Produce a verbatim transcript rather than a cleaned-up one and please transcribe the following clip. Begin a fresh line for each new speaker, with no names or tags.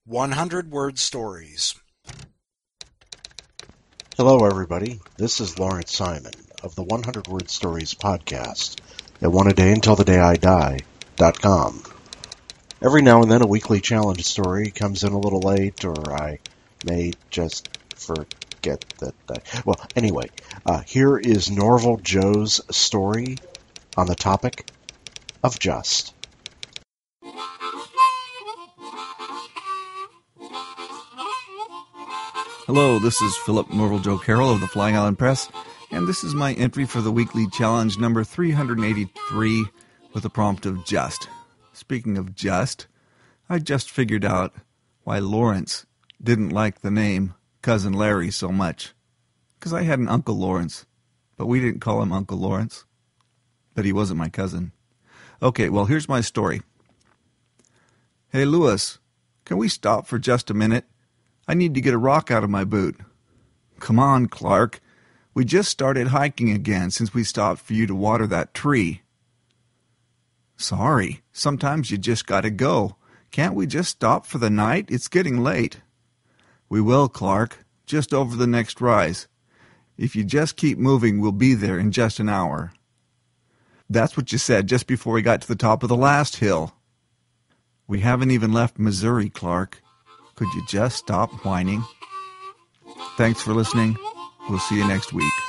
one hundred word stories.
Hello, everybody. This is Lawrence Simon of the one hundred word stories podcast at one a day until the day I die dot com. Every now and then a weekly challenge story comes in a little late, or I may just forget that. I, well, anyway, uh, here is Norval Joe's story on the topic of just.
Hello, this is Philip Norval Joe Carroll of the Flying Island Press, and this is my entry for the weekly challenge number three hundred eighty-three with the prompt of just. Speaking of just, I just figured out why Lawrence didn't like the name Cousin Larry so much. Because I had an Uncle Lawrence, but we didn't call him Uncle Lawrence. But he wasn't my cousin. Okay, well, here's my story. Hey, Louis, can we stop for just a minute? I need to get a rock out of my boot. Come on, Clark. We just started hiking again since we stopped for you to water that tree. Sorry, sometimes you just gotta go. Can't we just stop for the night? It's getting late. We will, Clark, just over the next rise. If you just keep moving, we'll be there in just an hour. That's what you said just before we got to the top of the last hill. We haven't even left Missouri, Clark. Could you just stop whining? Thanks for listening. We'll see you next week.